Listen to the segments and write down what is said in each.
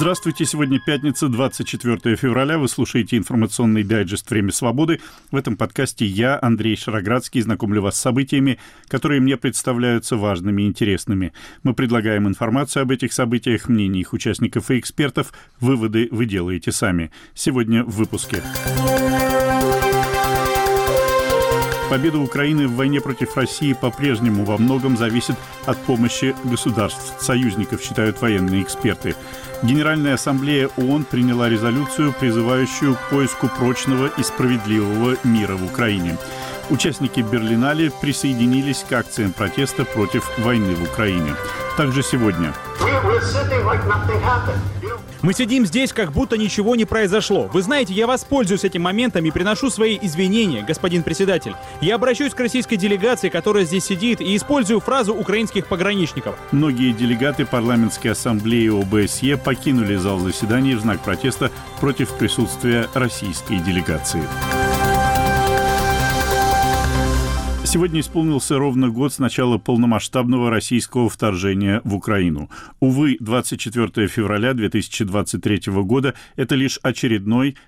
Здравствуйте, сегодня пятница, 24 февраля. Вы слушаете информационный дайджест «Время свободы». В этом подкасте я, Андрей Шароградский, знакомлю вас с событиями, которые мне представляются важными и интересными. Мы предлагаем информацию об этих событиях, мнения их участников и экспертов. Выводы вы делаете сами. Сегодня в выпуске. Победа Украины в войне против России по-прежнему во многом зависит от помощи государств-союзников, считают военные эксперты. Генеральная ассамблея ООН приняла резолюцию, призывающую к поиску прочного и справедливого мира в Украине. Участники Берлинале присоединились к акциям протеста против войны в Украине. Также сегодня. Мы сидим здесь, как будто ничего не произошло. Вы знаете, я воспользуюсь этим моментом и приношу свои извинения, господин председатель. Я обращусь к российской делегации, которая здесь сидит, и использую фразу украинских пограничников. Многие делегаты парламентской ассамблеи ОБСЕ покинули зал заседаний в знак протеста против присутствия российской делегации. Сегодня исполнился ровно год с начала полномасштабного российского вторжения в Украину. Увы, 24 февраля 2023 года – это лишь очередной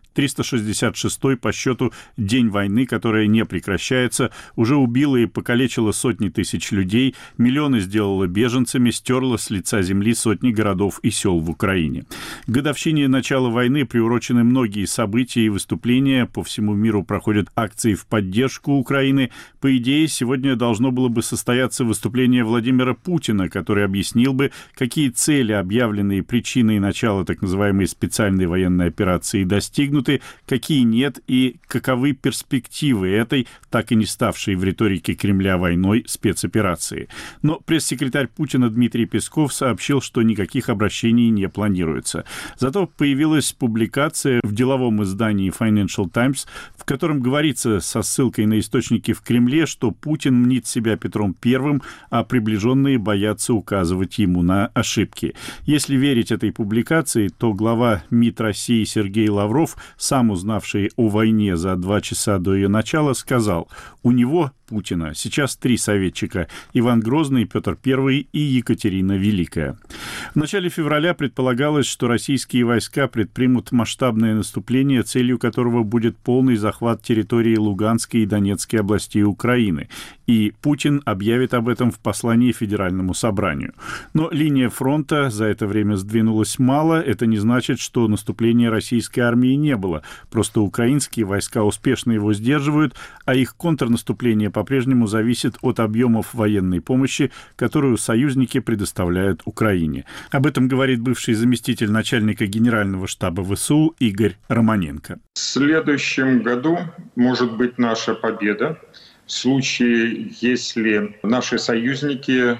366-й по счету день войны, которая не прекращается, уже убила и покалечила сотни тысяч людей, миллионы сделала беженцами, стерла с лица земли сотни городов и сел в Украине. К годовщине начала войны приурочены многие события и выступления. По всему миру проходят акции в поддержку Украины. По идее, сегодня должно было бы состояться выступление Владимира Путина, который объяснил бы, какие цели, объявленные причиной начала так называемой специальной военной операции, достигнуты, какие нет и каковы перспективы этой, так и не ставшей в риторике Кремля войной, спецоперации. Но пресс-секретарь Путина Дмитрий Песков сообщил, что никаких обращений не планируется. Зато появилась публикация в деловом издании Financial Times, в котором говорится со ссылкой на источники в Кремле, что Путин мнит себя Петром I, а приближенные боятся указывать ему на ошибки. Если верить этой публикации, то глава МИД России Сергей Лавров, сам узнавший о войне за 2 часа до ее начала, сказал: у него, Путина, сейчас 3 советчика – Иван Грозный, Петр I и Екатерина Великая. В начале февраля предполагалось, что российские войска предпримут масштабное наступление, целью которого будет полный захват территории Луганской и Донецкой областей Украины. И Путин объявит об этом в послании Федеральному собранию. Но линия фронта за это время сдвинулась мало. Это не значит, что наступления российской армии не было. Просто украинские войска успешно его сдерживают, а их контрнаступление по-прежнему зависит от объемов военной помощи, которую союзники предоставляют Украине. Об этом говорит бывший заместитель начальника Генерального штаба ВСУ Игорь Романенко. В следующем году может быть наша победа в случае, если наши союзники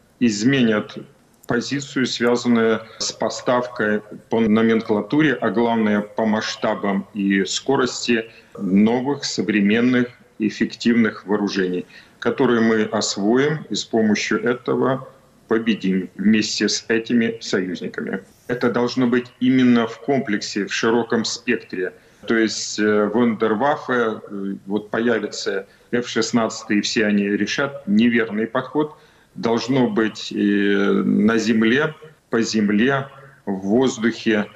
изменят позицию, связанную с поставкой по номенклатуре, а главное по масштабам и скорости новых, современных, эффективных вооружений, которые мы освоим и с помощью этого победим вместе с этими союзниками. Это должно быть именно в комплексе, в широком спектре. То есть вундерваффе, вот появится F-16, и все они решат, неверный подход. Должно быть на земле, по земле, в воздухе,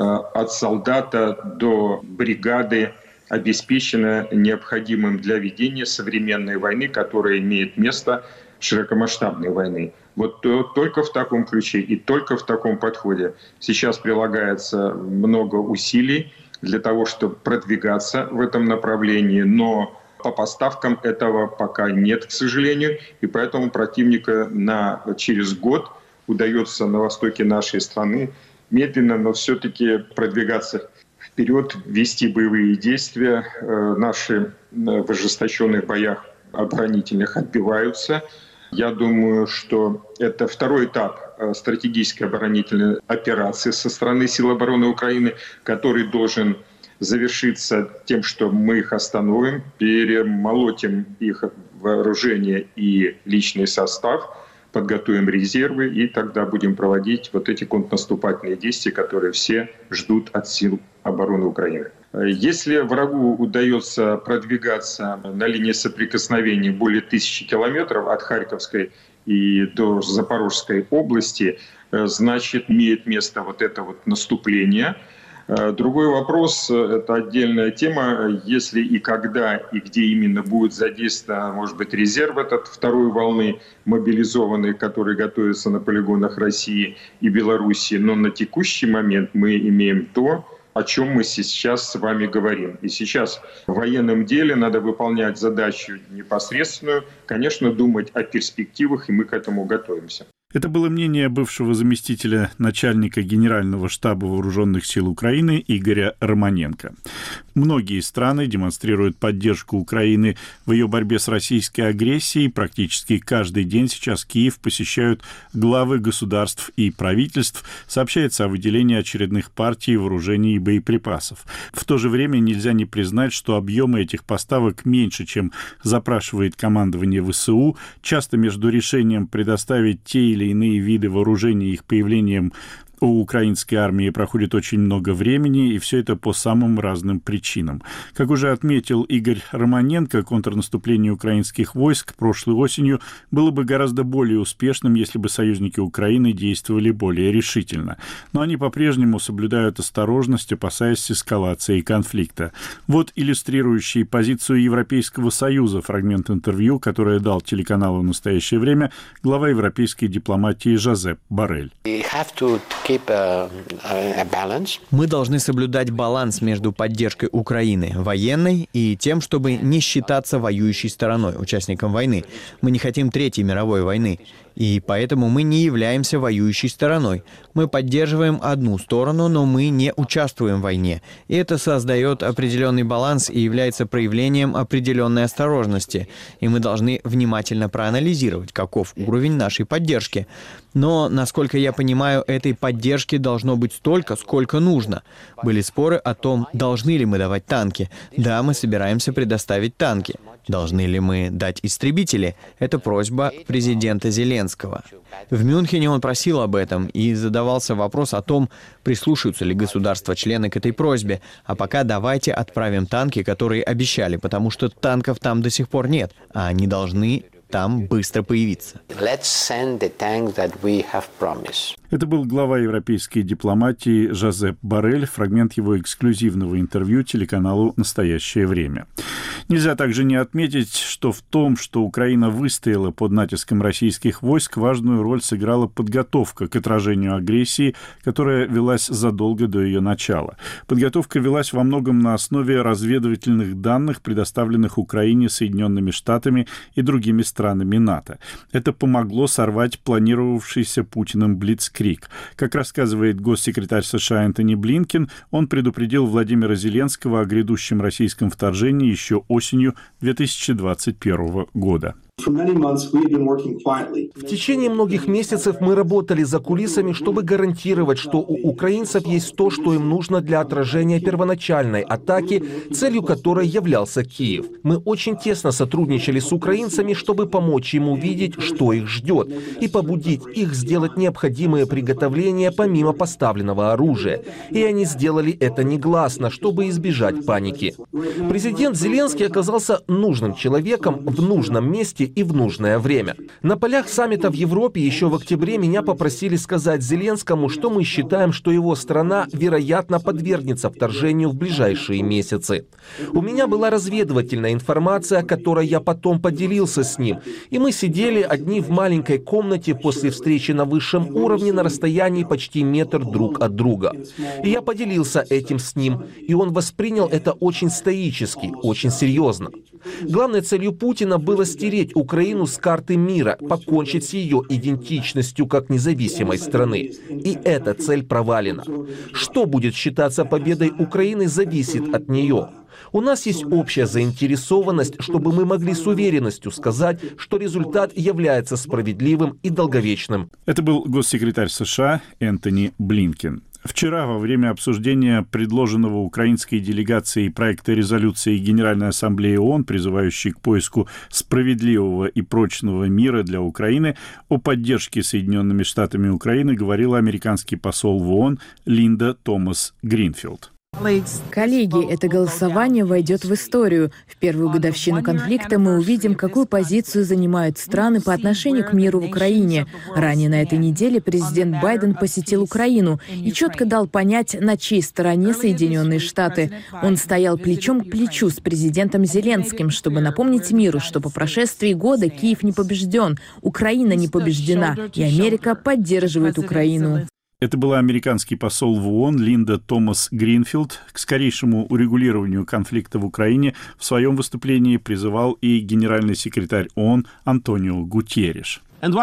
от солдата до бригады, обеспечено необходимым для ведения современной войны, которая имеет место, широкомасштабной войны. Вот только в таком ключе и только в таком подходе сейчас прилагается много усилий для того, чтобы продвигаться в этом направлении, но по поставкам этого пока нет, к сожалению, и поэтому противника через год удается на востоке нашей страны медленно, но все-таки продвигаться вперед, вести боевые действия. Наши в ожесточенных боях оборонительных отбиваются. Я думаю, что это второй этап стратегической оборонительной операции со стороны сил обороны Украины, который должен завершиться тем, что мы их остановим, перемолотим их вооружение и личный состав, подготовим резервы, и тогда будем проводить вот эти контрнаступательные действия, которые все ждут от сил обороны Украины. Если врагу удается продвигаться на линии соприкосновения более 1000 километров от Харьковской и до Запорожской области, значит, имеет место вот это вот наступление. Другой вопрос, это отдельная тема, если и когда, и где именно будет задействован, может быть, резерв этот второй волны мобилизованных, которые готовятся на полигонах России и Белоруссии. Но на текущий момент мы имеем то, о чем мы сейчас с вами говорим. И сейчас в военном деле надо выполнять задачу непосредственную, конечно, думать о перспективах, и мы к этому готовимся. Это было мнение бывшего заместителя начальника Генерального штаба Вооруженных сил Украины Игоря Романенко. Многие страны демонстрируют поддержку Украины в ее борьбе с российской агрессией. Практически каждый день сейчас Киев посещают главы государств и правительств. Сообщается о выделении очередных партий вооружений и боеприпасов. В то же время нельзя не признать, что объемы этих поставок меньше, чем запрашивает командование ВСУ. Часто между решением предоставить те или иные виды вооружений и их появлением у украинской армии проходит очень много времени, и все это по самым разным причинам. Как уже отметил Игорь Романенко, контрнаступление украинских войск прошлой осенью было бы гораздо более успешным, если бы союзники Украины действовали более решительно. Но они по-прежнему соблюдают осторожность, опасаясь эскалации конфликта. Вот иллюстрирующий позицию Европейского Союза фрагмент интервью, которое дал телеканалу «Настоящее время» глава европейской дипломатии Жозеп Боррель. Мы должны соблюдать баланс между поддержкой Украины военной и тем, чтобы не считаться воюющей стороной, участником войны. Мы не хотим Третьей мировой войны, и поэтому мы не являемся воюющей стороной. Мы поддерживаем одну сторону, но мы не участвуем в войне. И это создает определенный баланс и является проявлением определенной осторожности. И мы должны внимательно проанализировать, каков уровень нашей поддержки. Но, насколько я понимаю, этой поддержки должно быть столько, сколько нужно. Были споры о том, должны ли мы давать танки. Да, мы собираемся предоставить танки. Должны ли мы дать истребители? Это просьба президента Зеленского. В Мюнхене он просил об этом, и задавался вопрос о том, прислушаются ли государства-члены к этой просьбе. А пока давайте отправим танки, которые обещали, потому что танков там до сих пор нет, а они должны там быстро появиться. Это был глава европейской дипломатии Жозеп Боррель, фрагмент его эксклюзивного интервью телеканалу «Настоящее время». Нельзя также не отметить, что в том, что Украина выстояла под натиском российских войск, важную роль сыграла подготовка к отражению агрессии, которая велась задолго до ее начала. Подготовка велась во многом на основе разведывательных данных, предоставленных Украине Соединенными Штатами и другими странами НАТО. Это помогло сорвать планировавшийся Путиным блицкриг. Как рассказывает госсекретарь США Энтони Блинкен, он предупредил Владимира Зеленского о грядущем российском вторжении еще осенью 2021 года. В течение многих месяцев мы работали за кулисами, чтобы гарантировать, что у украинцев есть то, что им нужно для отражения первоначальной атаки, целью которой являлся Киев. Мы очень тесно сотрудничали с украинцами, чтобы помочь им увидеть, что их ждет, и побудить их сделать необходимые приготовления помимо поставленного оружия. И они сделали это негласно, чтобы избежать паники. Президент Зеленский оказался нужным человеком в нужном месте и в нужное время. На полях саммита в Европе еще в октябре меня попросили сказать Зеленскому, что мы считаем, что его страна, вероятно, подвергнется вторжению в ближайшие месяцы. У меня была разведывательная информация, которой я потом поделился с ним, и мы сидели одни в маленькой комнате после встречи на высшем уровне на расстоянии почти метр друг от друга. И я поделился этим с ним, и он воспринял это очень стоически, очень серьезно. Главной целью Путина было стереть Украину с карты мира, покончить с ее идентичностью как независимой страны. И эта цель провалена. Что будет считаться победой Украины, зависит от нее. У нас есть общая заинтересованность, чтобы мы могли с уверенностью сказать, что результат является справедливым и долговечным. Это был госсекретарь США Энтони Блинкен. Вчера, во время обсуждения предложенного украинской делегацией проекта резолюции Генеральной Ассамблеи ООН, призывающей к поиску справедливого и прочного мира для Украины, о поддержке Соединенными Штатами Украины говорила американский посол в ООН Линда Томас Гринфилд. Коллеги, это голосование войдет в историю. В первую годовщину конфликта мы увидим, какую позицию занимают страны по отношению к миру в Украине. Ранее на этой неделе президент Байден посетил Украину и четко дал понять, на чьей стороне Соединенные Штаты. Он стоял плечом к плечу с президентом Зеленским, чтобы напомнить миру, что по прошествии года Киев не побежден, Украина не побеждена, и Америка поддерживает Украину. Это была американский посол в ООН Линда Томас Гринфилд. К скорейшему урегулированию конфликта в Украине в своем выступлении призывал и генеральный секретарь ООН Антонио Гутьерреш.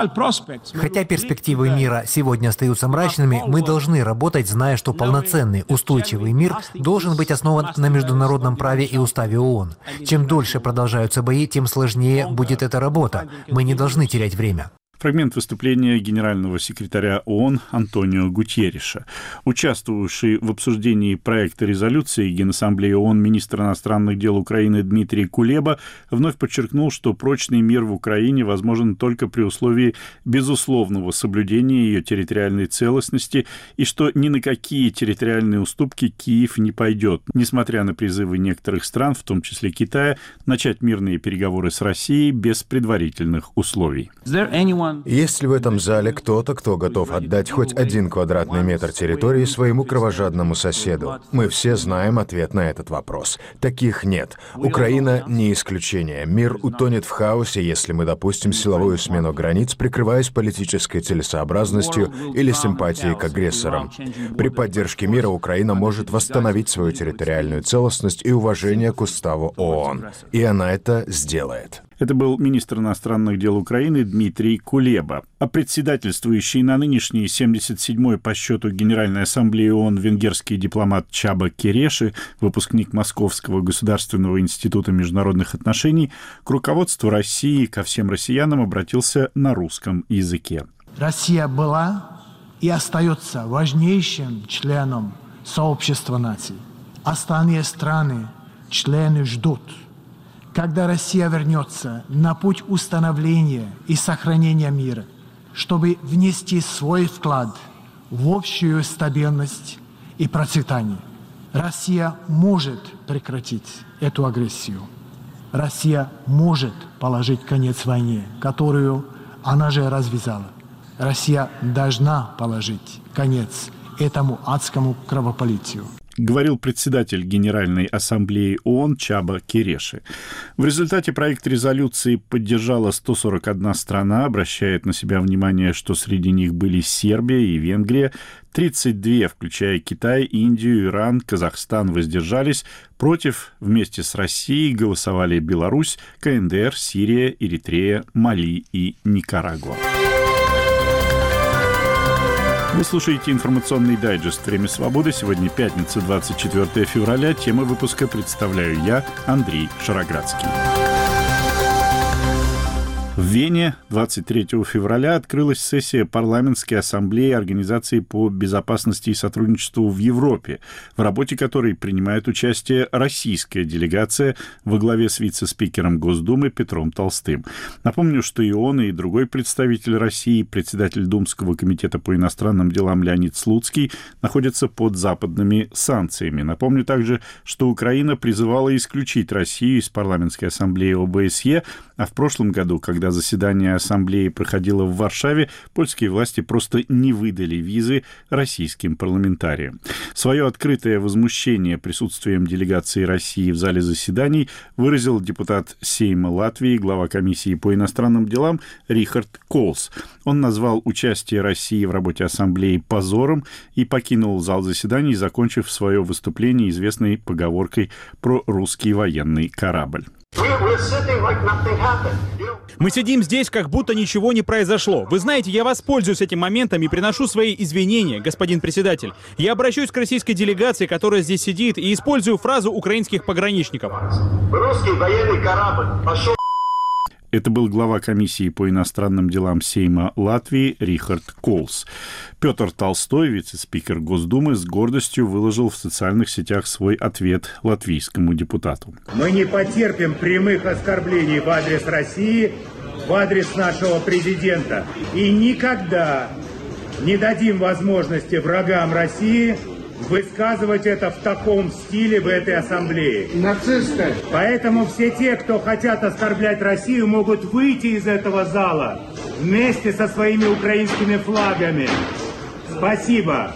Хотя перспективы мира сегодня остаются мрачными, мы должны работать, зная, что полноценный, устойчивый мир должен быть основан на международном праве и уставе ООН. Чем дольше продолжаются бои, тем сложнее будет эта работа. Мы не должны терять время. Фрагмент выступления генерального секретаря ООН Антонио Гутьерреша. Участвовавший в обсуждении проекта резолюции Генассамблеи ООН министр иностранных дел Украины Дмитрий Кулеба вновь подчеркнул, что прочный мир в Украине возможен только при условии безусловного соблюдения ее территориальной целостности и что ни на какие территориальные уступки Киев не пойдет, несмотря на призывы некоторых стран, в том числе Китая, начать мирные переговоры с Россией без предварительных условий. Есть ли в этом зале кто-то, кто готов отдать хоть 1 квадратный метр территории своему кровожадному соседу? Мы все знаем ответ на этот вопрос. Таких нет. Украина не исключение. Мир утонет в хаосе, если мы допустим силовую смену границ, прикрываясь политической целесообразностью или симпатией к агрессорам. При поддержке мира Украина может восстановить свою территориальную целостность и уважение к уставу ООН. И она это сделает. Это был министр иностранных дел Украины Дмитрий Кулеба. А председательствующий на нынешней 77-й по счету Генеральной Ассамблеи ООН венгерский дипломат Чаба Кереши, выпускник Московского государственного института международных отношений, к руководству России, ко всем россиянам обратился на русском языке. Россия была и остается важнейшим членом сообщества наций. Остальные страны, члены ждут, когда Россия вернется на путь установления и сохранения мира, чтобы внести свой вклад в общую стабильность и процветание. Россия может прекратить эту агрессию. Россия может положить конец войне, которую она же развязала. Россия должна положить конец этому адскому кровопролитию. Говорил председатель Генеральной Ассамблеи ООН Чаба Кереши. В результате проект резолюции поддержала 141 страна, обращает на себя внимание, что среди них были Сербия и Венгрия. 32, включая Китай, Индию, Иран, Казахстан, воздержались. Против вместе с Россией голосовали Беларусь, КНДР, Сирия, Эритрея, Мали и Никарагуа. Вы слушаете информационный дайджест «Время свободы». Сегодня пятница, 24 февраля. Тему выпуска представляю я, Андрей Шароградский. В Вене 23 февраля открылась сессия парламентской ассамблеи Организации по безопасности и сотрудничеству в Европе, в работе которой принимает участие российская делегация во главе с вице-спикером Госдумы Петром Толстым. Напомню, что и он, и другой представитель России, председатель Думского комитета по иностранным делам Леонид Слуцкий, находятся под западными санкциями. Напомню также, что Украина призывала исключить Россию из парламентской ассамблеи ОБСЕ, а в прошлом году, когда заседание ассамблеи проходило в Варшаве, польские власти просто не выдали визы российским парламентариям. Свое открытое возмущение присутствием делегации России в зале заседаний выразил депутат Сейма Латвии, глава комиссии по иностранным делам Рихард Колс. Он назвал участие России в работе ассамблеи позором и покинул зал заседаний, закончив свое выступление известной поговоркой про русский военный корабль. Мы сидим здесь, как будто ничего не произошло. Вы знаете, я воспользуюсь этим моментом и приношу свои извинения, господин председатель. Я обращусь к российской делегации, которая здесь сидит, и использую фразу украинских пограничников. Русский военный корабль пошел. Это был глава комиссии по иностранным делам Сейма Латвии Рихард Колс. Петр Толстой, вице-спикер Госдумы, с гордостью выложил в социальных сетях свой ответ латвийскому депутату. Мы не потерпим прямых оскорблений в адрес России, в адрес нашего президента. И никогда не дадим возможности врагам России высказывать это в таком стиле в этой ассамблее. Нацисты. Поэтому все те, кто хотят оскорблять Россию, могут выйти из этого зала вместе со своими украинскими флагами. Спасибо.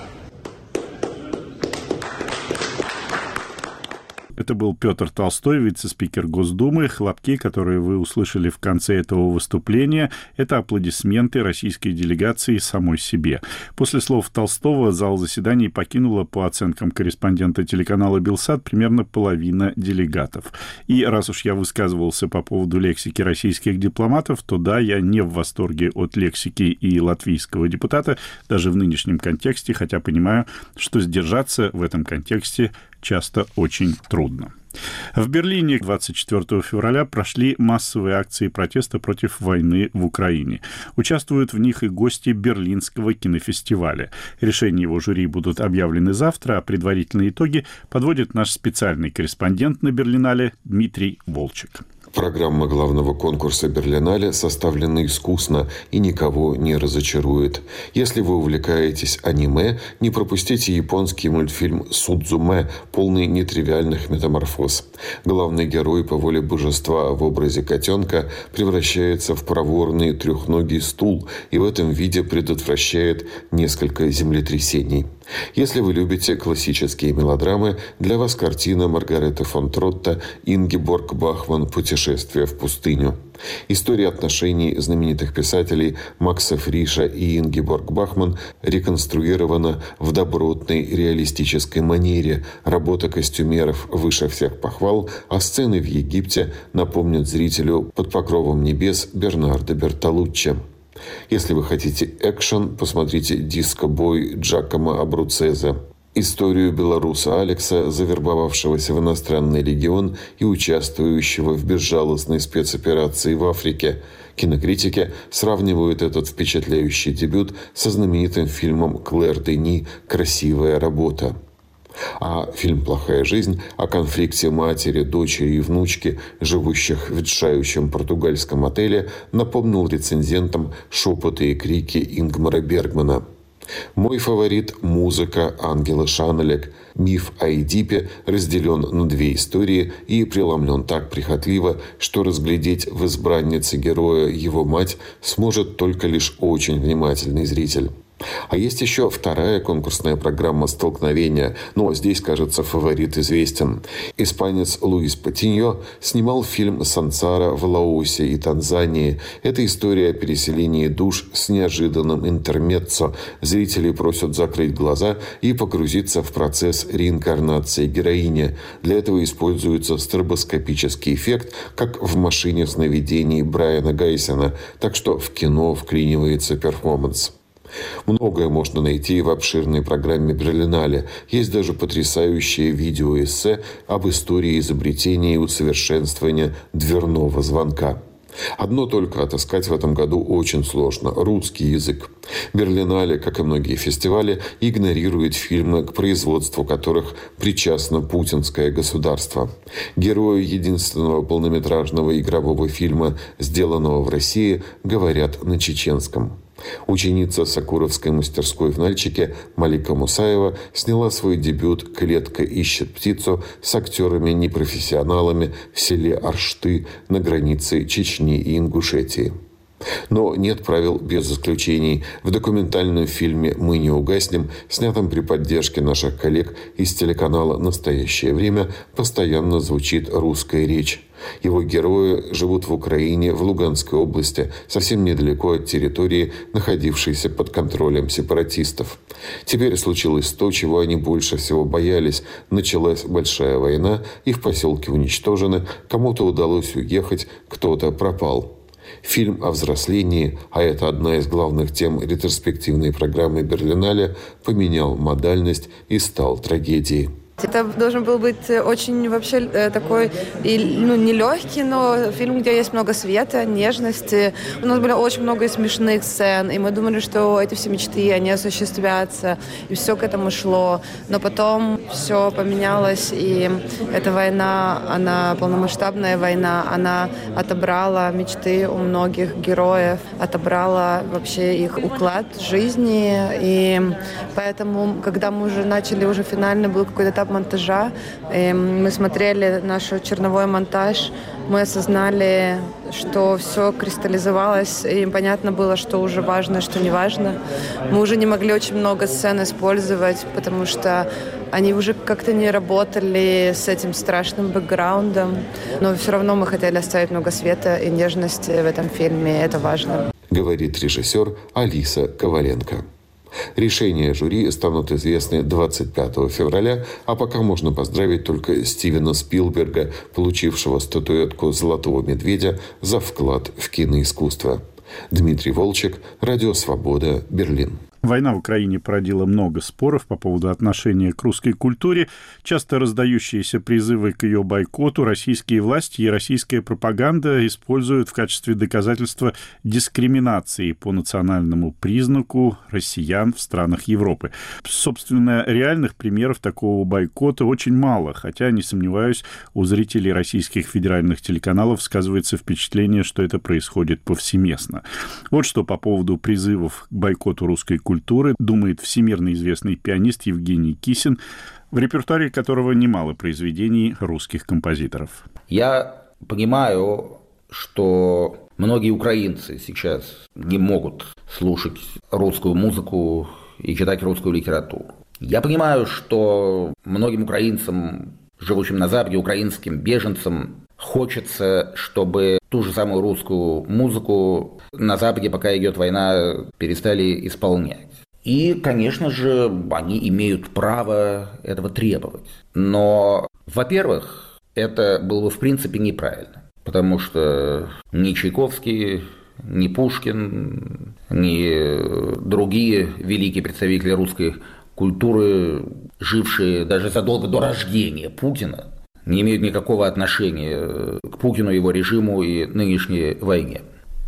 Это был Петр Толстой, вице-спикер Госдумы. Хлопки, которые вы услышали в конце этого выступления, это аплодисменты российской делегации самой себе. После слов Толстого зал заседаний покинула, по оценкам корреспондента телеканала «Белсат», примерно половина делегатов. И раз уж я высказывался по поводу лексики российских дипломатов, то да, я не в восторге от лексики и латвийского депутата, даже в нынешнем контексте, хотя понимаю, что сдержаться в этом контексте часто очень трудно. В Берлине 24 февраля прошли массовые акции протеста против войны в Украине. Участвуют в них и гости Берлинского кинофестиваля. Решения его жюри будут объявлены завтра, а предварительные итоги подводит наш специальный корреспондент на Берлинале Дмитрий Волчек. Программа главного конкурса Берлинале составлена искусно и никого не разочарует. Если вы увлекаетесь аниме, не пропустите японский мультфильм «Судзуме», полный нетривиальных метаморфоз. Главный герой по воле божества в образе котенка превращается в проворный трехногий стул и в этом виде предотвращает несколько землетрясений. Если вы любите классические мелодрамы, для вас картина Маргареты фон Тротта «Ингеборг Бахман. Путешествие в пустыню». История отношений знаменитых писателей Макса Фриша и Ингеборг Бахман реконструирована в добротной реалистической манере. Работа костюмеров выше всех похвал, а сцены в Египте напомнят зрителю «Под покровом небес» Бернардо Бертолуччи. Если вы хотите экшен, посмотрите «Диско-бой» Джакомо Абруццезе. Историю белоруса Алекса, завербовавшегося в иностранный легион и участвующего в безжалостной спецоперации в Африке. Кинокритики сравнивают этот впечатляющий дебют со знаменитым фильмом Клэр Дени «Красивая работа». А фильм «Плохая жизнь» о конфликте матери, дочери и внучки, живущих в ветшающем португальском отеле, напомнил рецензентам шепоты и крики Ингмара Бергмана. Мой фаворит – музыка Ангела Шанелек. Миф о Эдипе разделен на две истории и преломлен так прихотливо, что разглядеть в избраннице героя его мать сможет только лишь очень внимательный зритель. А есть еще вторая конкурсная программа «Столкновение», но здесь, кажется, фаворит известен. Испанец Луис Патиньо снимал фильм «Сансара» в Лаосе и Танзании. Это история о переселении душ с неожиданным интермеццо. Зрители просят закрыть глаза и погрузиться в процесс реинкарнации героини. Для этого используется стробоскопический эффект, как в «Машине сновидений» Брайана Гайсона, так что в кино вклинивается перформанс. Многое можно найти в обширной программе Берлинале. Есть даже потрясающее видеоэссе об истории изобретения и усовершенствования дверного звонка. Одно только отыскать в этом году очень сложно – русский язык. Берлинале, как и многие фестивали, игнорирует фильмы, к производству которых причастно путинское государство. Герои единственного полнометражного игрового фильма, сделанного в России, говорят на чеченском. Ученица Сакуровской мастерской в Нальчике Малика Мусаева сняла свой дебют «Клетка ищет птицу» с актерами-непрофессионалами в селе Аршты на границе Чечни и Ингушетии. Но нет правил без исключений. В документальном фильме «Мы не угаснем», снятом при поддержке наших коллег из телеканала «Настоящее время», постоянно звучит русская речь. Его герои живут в Украине, в Луганской области, совсем недалеко от территории, находившейся под контролем сепаратистов. Теперь случилось то, чего они больше всего боялись. Началась большая война, их поселки уничтожены, кому-то удалось уехать, кто-то пропал. Фильм о взрослении, а это одна из главных тем ретроспективной программы Берлинале, поменял модальность и стал трагедией. Это должен был быть очень вообще такой, нелегкий, но фильм, где есть много света, нежности. У нас было очень много смешных сцен, и мы думали, что эти все мечты, они осуществятся, и все к этому шло. Но потом все поменялось, и эта война, она полномасштабная война, она отобрала мечты у многих героев, отобрала вообще их уклад жизни, и поэтому, когда мы уже начали, уже финально был какой-то этап монтажа, и мы смотрели наш черновой монтаж, мы осознали, что все кристаллизовалось, и понятно было, что уже важно, что не важно. Мы уже не могли очень много сцен использовать, потому что они уже как-то не работали с этим страшным бэкграундом, но все равно мы хотели оставить много света и нежности в этом фильме, это важно. Говорит режиссер Алиса Коваленко. Решения жюри станут известны 25 февраля, а пока можно поздравить только Стивена Спилберга, получившего статуэтку «Золотого медведя» за вклад в киноискусство. Дмитрий Волчек, Радио Свобода, Берлин. Война в Украине породила много споров по поводу отношения к русской культуре. Часто раздающиеся призывы к ее бойкоту российские власти и российская пропаганда используют в качестве доказательства дискриминации по национальному признаку россиян в странах Европы. Собственно, реальных примеров такого бойкота очень мало, хотя, не сомневаюсь, у зрителей российских федеральных телеканалов сказывается впечатление, что это происходит повсеместно. Вот что по поводу призывов к бойкоту русской культуры думает всемирно известный пианист Евгений Кисин, в репертуаре которого немало произведений русских композиторов. Я понимаю, что многие украинцы сейчас не могут слушать русскую музыку и читать русскую литературу. Я понимаю, что многим украинцам, живущим на Западе, украинским беженцам, хочется, чтобы ту же самую русскую музыку на Западе, пока идет война, перестали исполнять. И, конечно же, они имеют право этого требовать. Но, во-первых, это было бы в принципе неправильно, потому что ни Чайковский, ни Пушкин, ни другие великие представители русской культуры, жившие даже задолго до рождения Путина, не имеют никакого отношения к Путину, его режиму и нынешней войне.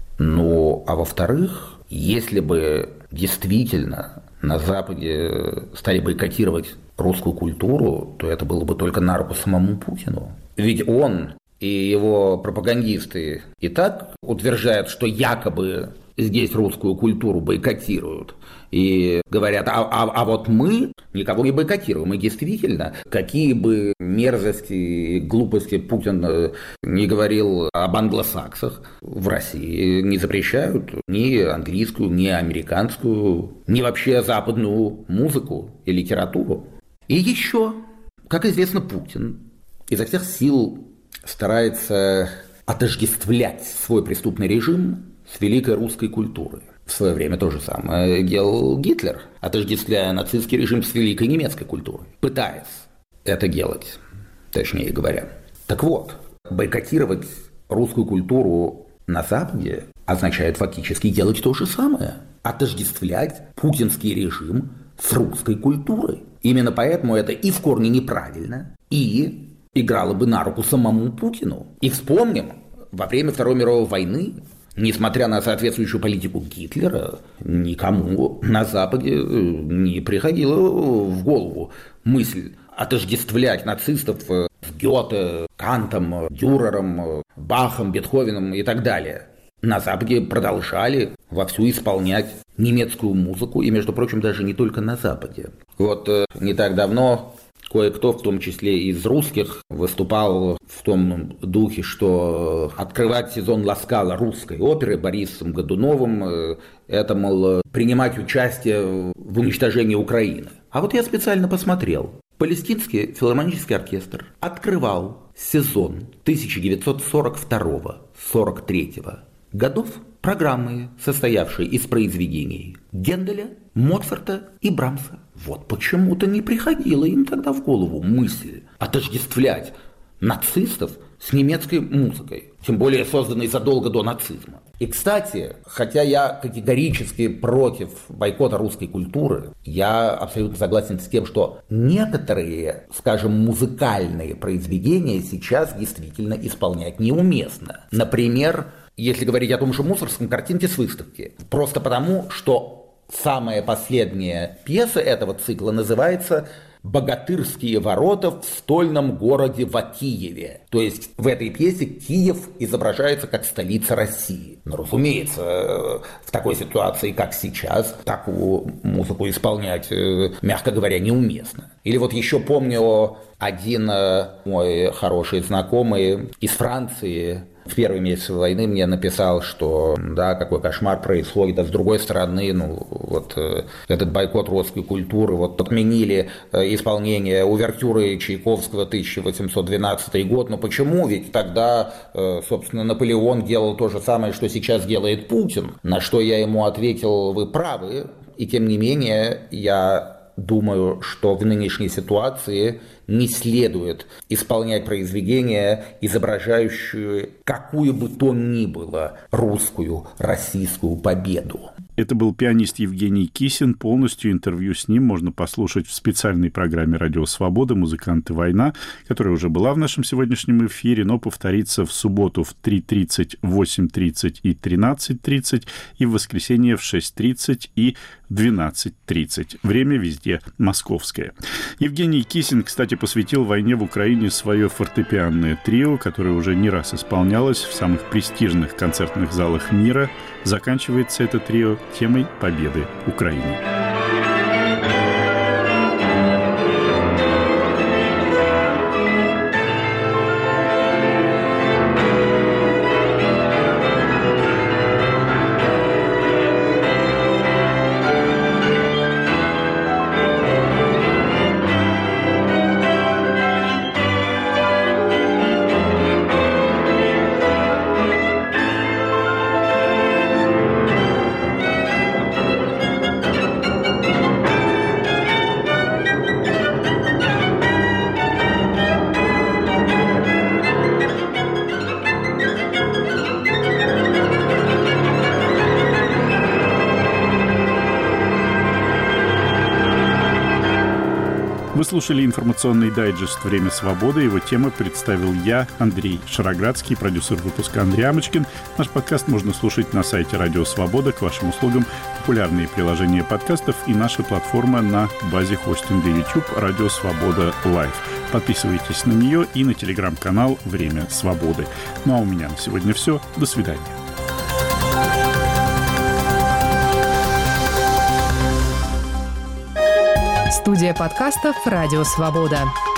Ну, а во-вторых, если бы действительно на Западе стали бойкотировать русскую культуру, то это было бы только на руку самому Путину. Ведь он и его пропагандисты и так утверждают, что якобы здесь русскую культуру бойкотируют. И говорят, а вот мы никого не бойкотируем. И действительно, какие бы мерзости и глупости Путин не говорил об англосаксах, в России не запрещают ни английскую, ни американскую, ни вообще западную музыку и литературу. И еще, как известно, Путин изо всех сил старается отождествлять свой преступный режим с великой русской культурой. В свое время то же самое делал Гитлер, отождествляя нацистский режим с великой немецкой культурой, пытаясь это делать, точнее говоря. Так вот, бойкотировать русскую культуру на Западе означает фактически делать то же самое, отождествлять путинский режим с русской культурой. Именно поэтому это и в корне неправильно, и играло бы на руку самому Путину. И вспомним, во время Второй мировой войны, несмотря на соответствующую политику Гитлера, никому на Западе не приходила в голову мысль отождествлять нацистов с Гёте, Кантом, Дюрером, Бахом, Бетховеном и так далее. На Западе продолжали вовсю исполнять немецкую музыку, и, между прочим, даже не только на Западе. Вот не так давно кое-кто, в том числе из русских, выступал в том духе, что открывать сезон «Ла Скала» русской оперы Борисом Годуновым – это, мол, принимать участие в уничтожении Украины. А вот я специально посмотрел. Палестинский филармонический оркестр открывал сезон 1942-43 годов программы, состоявшие из произведений Генделя, Моцарта и Брамса. Вот почему-то не приходила им тогда в голову мысль отождествлять нацистов с немецкой музыкой, тем более созданной задолго до нацизма. И, кстати, хотя я категорически против бойкота русской культуры, я абсолютно согласен с тем, что некоторые, скажем, музыкальные произведения сейчас действительно исполнять неуместно. Например, если говорить о том же Мусоргском, картинки с выставки. Просто потому, что самая последняя пьеса этого цикла называется «Богатырские ворота в стольном городе Ватиеве». То есть в этой пьесе Киев изображается как столица России. Но, разумеется, в такой ситуации, как сейчас, такую музыку исполнять, мягко говоря, неуместно. Или вот еще помню, один мой хороший знакомый из Франции в первый месяц войны мне написал, что да, какой кошмар происходит, а с другой стороны, этот бойкот русской культуры, отменили исполнение увертюры Чайковского 1812 год, но почему? Ведь тогда, собственно, Наполеон делал то же самое, что сейчас делает Путин, на что я ему ответил: вы правы, и тем не менее я думаю, что в нынешней ситуации не следует исполнять произведения, изображающие какую бы то ни было русскую, российскую победу. Это был пианист Евгений Кисин. Полностью интервью с ним можно послушать в специальной программе «Радио Свобода. Музыканты. Война», которая уже была в нашем сегодняшнем эфире, но повторится в субботу в 3:30, 8:30 и 13:30, и в воскресенье в 6:30 и 12:30. Время везде московское. Евгений Кисин, кстати, посвятил войне в Украине свое фортепианное трио, которое уже не раз исполнялось в самых престижных концертных залах мира. Заканчивается это трио темой победы Украины. Вы слушали информационный дайджест «Время свободы». Его темы представил я, Андрей Шароградский, продюсер выпуска Андрей Амочкин. Наш подкаст можно слушать на сайте «Радио Свобода». К вашим услугам популярные приложения подкастов и наша платформа на базе хостинга YouTube «Радио Свобода Лайв». Подписывайтесь на нее и на телеграм-канал «Время свободы». Ну а у меня на сегодня все. До свидания. Студия подкастов «Радио Свобода».